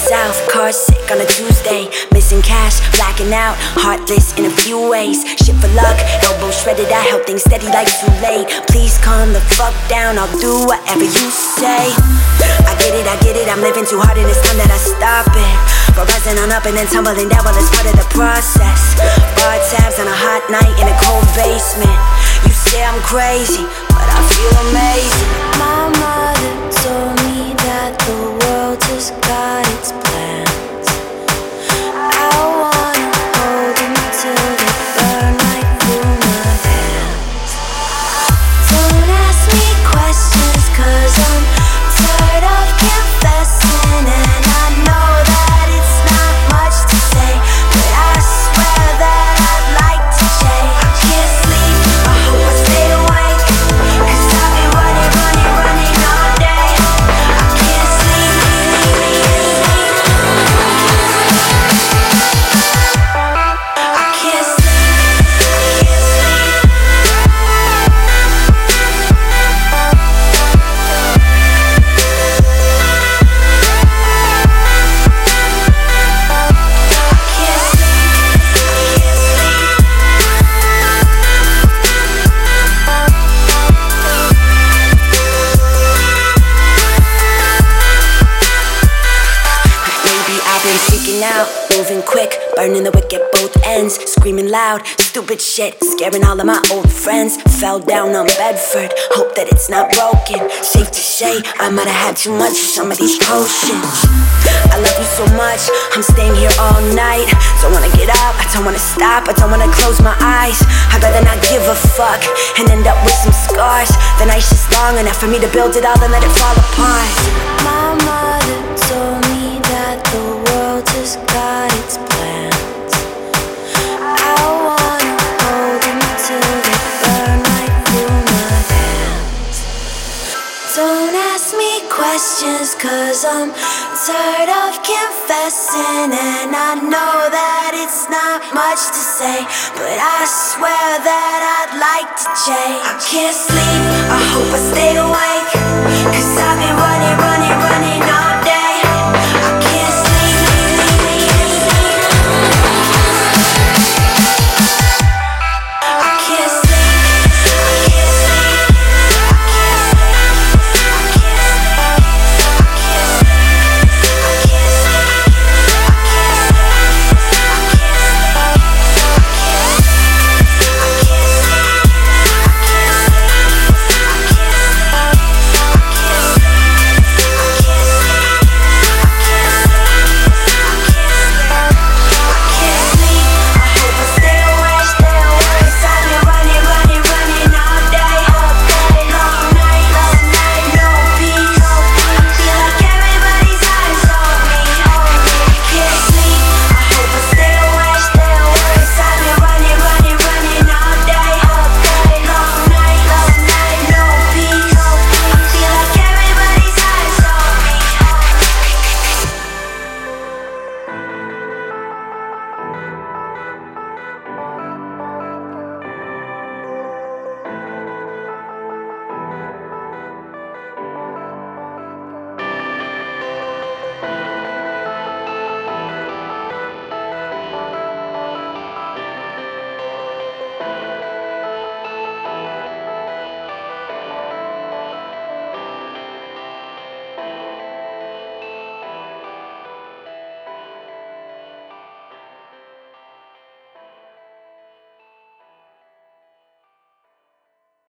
south, car sick on a Tuesday. Missing cash, blacking out, heartless in a few ways. Shit for luck, elbow shredded, I held things steady like too late. Please calm the fuck down, I'll do whatever you say. I get it, I'm living too hard and it's time that I stop it. For rising on up and then tumbling down, well it's part of the process. Bar tabs on a hot night in a cold basement. You say I'm crazy, but I feel amazing. My mother told me that the world just got its plans. I wanna hold them till they burn right through my hands. Don't ask me questions, cause I'm tired of confessing. And I know that it's not much to say, but I swear that I'd like to change. I can't sleep, I hope I stay awake, cause I've been running all day. I can't sleep, I can't sleep. Freaking out, moving quick, burning the wick at both ends. Screaming loud, stupid shit, scaring all of my old friends. Fell down on Bedford, hope that it's not broken. Safe to say, I might have had too much of some of these potions. I love you so much, I'm staying here all night. Don't wanna get up, I don't wanna stop, I don't wanna close my eyes. I'd rather not give a fuck and end up with some scars. The night's just long enough for me to build it all and let it fall apart. My mother told me that the world just got its plans. I wanna hold them till they burn right through my hands. Don't ask me questions, cause I'm tired of confessing. And I know that it's not much to say, but I swear that I'd like to change. I can't sleep, I hope I stay awake, cause I've been running